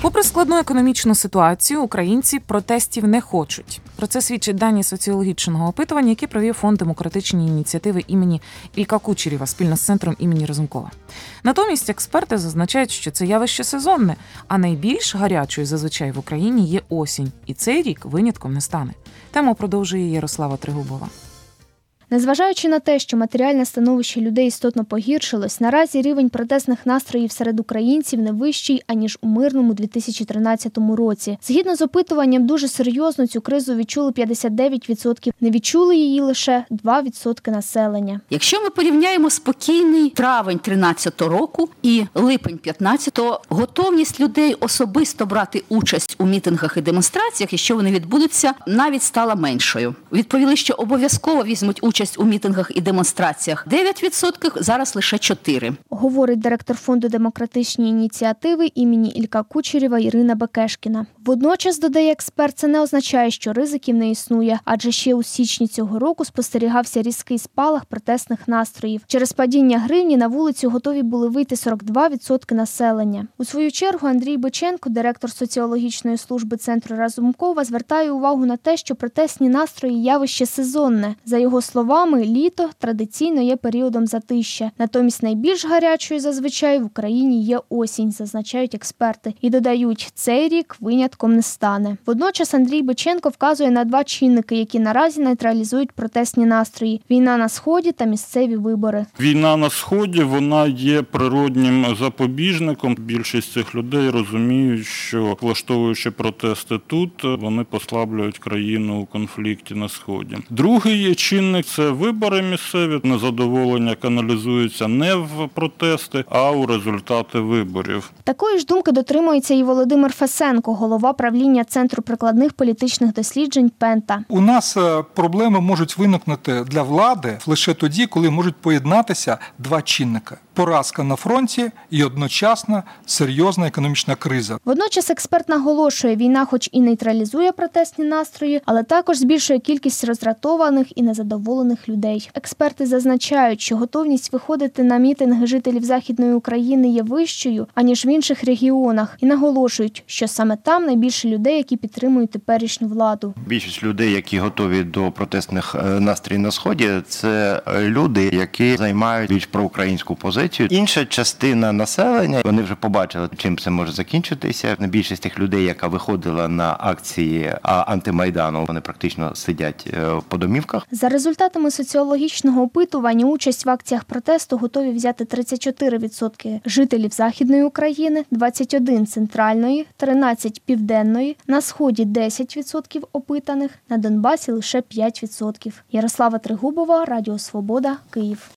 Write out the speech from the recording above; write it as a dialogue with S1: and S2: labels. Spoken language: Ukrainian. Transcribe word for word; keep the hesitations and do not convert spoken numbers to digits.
S1: Попри складну економічну ситуацію, українці протестів не хочуть. Про це свідчать дані соціологічного опитування, яке провів Фонд демократичні ініціативи імені Ілька Кучерєва спільно з центром імені Разумкова. Натомість експерти зазначають, що це явище сезонне, а найбільш гарячою зазвичай в Україні є осінь. І цей рік винятком не стане. Тему продовжує Ярослава Тригубова.
S2: Незважаючи на те, що матеріальне становище людей істотно погіршилось, наразі рівень протестних настроїв серед українців не вищий, аніж у мирному дві тисячі тринадцятому році. Згідно з опитуванням, дуже серйозно цю кризу відчули п'ятдесят дев'ять відсотків, не відчули її лише два відсотки населення.
S3: Якщо ми порівняємо спокійний травень тринадцятого року і липень п'ятнадцятого, готовність людей особисто брати участь у мітингах і демонстраціях, якщо вони відбудуться, навіть стала меншою. Відповіли, що обов'язково візьмуть участь Участь у мітингах і демонстраціях дев'ять відсотків, зараз лише чотири.
S2: Говорить директор Фонду демократичні ініціативи імені Ілька Кучерєва Ірина Бекешкіна. Водночас, додає експерт, це не означає, що ризиків не існує, адже ще у січні цього року спостерігався різкий спалах протестних настроїв. Через падіння гривні на вулицю готові були вийти сорок два відсотки населення. У свою чергу Андрій Биченко, директор соціологічної служби центру Разумкова, звертає увагу на те, що протестні настрої – явище сезонне. За його словами, Словами, літо традиційно є періодом затища. Натомість найбільш гарячою зазвичай в Україні є осінь, зазначають експерти. І додають, цей рік винятком не стане. Водночас Андрій Биченко вказує на два чинники, які наразі нейтралізують протестні настрої – війна на Сході та місцеві вибори.
S4: Війна на Сході, вона є природнім запобіжником. Більшість цих людей розуміють, що влаштовуючи протести тут, вони послаблюють країну у конфлікті на Сході. Другий чинник – це вибори місцеві. Незадоволення каналізується не в протести, а у результати виборів.
S2: Такої ж думки дотримується і Володимир Фесенко, голова правління Центру прикладних політичних досліджень «Пента».
S5: У нас проблеми можуть виникнути для влади лише тоді, коли можуть поєднатися два чинника. Поразка на фронті і одночасно серйозна економічна криза.
S2: Водночас експерт наголошує, війна хоч і нейтралізує протестні настрої, але також збільшує кількість роздратованих і незадоволених людей. Експерти зазначають, що готовність виходити на мітинги жителів Західної України є вищою, аніж в інших регіонах. І наголошують, що саме там найбільше людей, які підтримують теперішню владу.
S6: Більшість людей, які готові до протестних настроїв на Сході, це люди, які займають більш проукраїнську позицію. Інша частина населення, вони вже побачили, чим це може закінчитися. Більшість тих людей, яка виходила на акції антимайдану, вони практично сидять по домівках.
S2: За результатами соціологічного опитування, участь в акціях протесту готові взяти тридцять чотири відсотки жителів Західної України, двадцять один відсотків центральної, тринадцять відсотків південної, на Сході десять відсотків опитаних, на Донбасі лише п'ять відсотків. Ярослава Тригубова, Радіо Свобода, Київ.